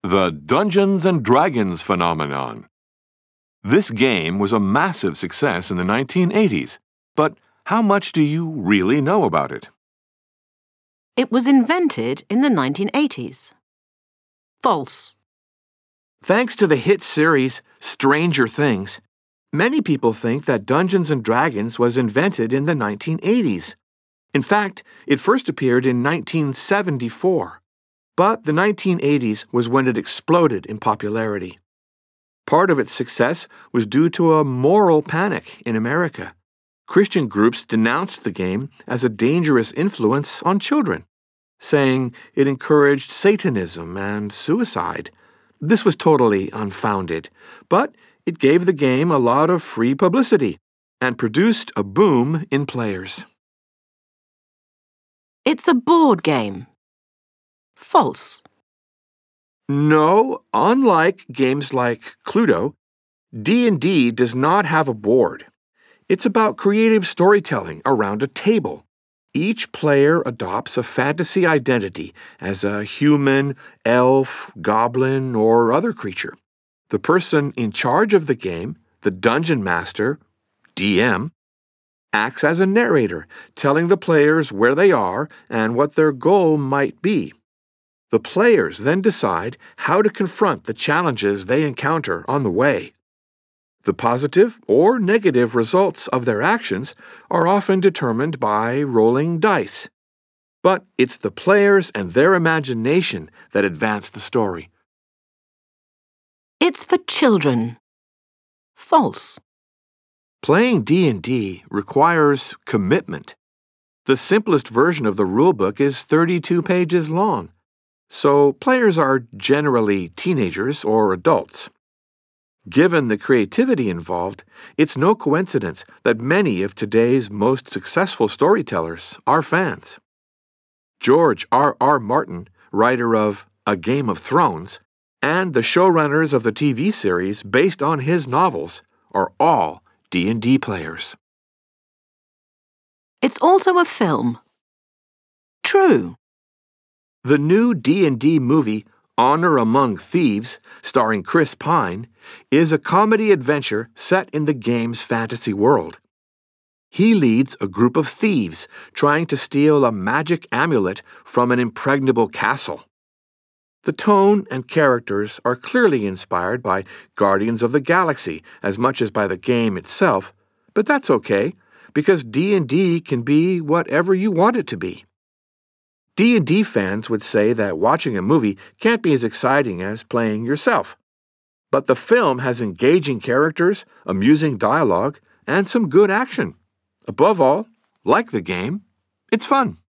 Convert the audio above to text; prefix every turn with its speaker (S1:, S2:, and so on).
S1: The Dungeons and Dragons phenomenon. This game was a massive success in the 1980s, but how much do you really know about it?
S2: It was invented in the 1980s. False.
S3: Thanks to the hit series Stranger Things, many people think that Dungeons and Dragons was invented in the 1980s. In fact, it first appeared in 1974. But the 1980s was when it exploded in popularity. Part of its success was due to a moral panic in America. Christian groups denounced the game as a dangerous influence on children, saying it encouraged Satanism and suicide. This was totally unfounded, but it gave the game a lot of free publicity and produced a boom in players.
S2: It's a board game. False.
S3: No, unlike games like Cluedo, D&D does not have a board. It's about creative storytelling around a table. Each player adopts a fantasy identity as a human, elf, goblin, or other creature. The person in charge of the game, the dungeon master, DM, acts as a narrator, telling the players where they are and what their goal might be. The players then decide how to confront the challenges they encounter on the way. The positive or negative results of their actions are often determined by rolling dice. But it's the players and their imagination that advance the story.
S2: It's for children. False.
S3: Playing D&D requires commitment. The simplest version of the rulebook is 32 pages long. So players are generally teenagers or adults. Given the creativity involved, it's no coincidence that many of today's most successful storytellers are fans. George R.R. Martin, writer of A Game of Thrones, and the showrunners of the TV series based on his novels are all D&D players.
S2: It's also a film. True.
S3: The new D&D movie, Honor Among Thieves, starring Chris Pine, is a comedy adventure set in the game's fantasy world. He leads a group of thieves trying to steal a magic amulet from an impregnable castle. The tone and characters are clearly inspired by Guardians of the Galaxy as much as by the game itself, but that's okay, because D&D can be whatever you want it to be. D&D fans would say that watching a movie can't be as exciting as playing yourself. But the film has engaging characters, amusing dialogue, and some good action. Above all, like the game, it's fun.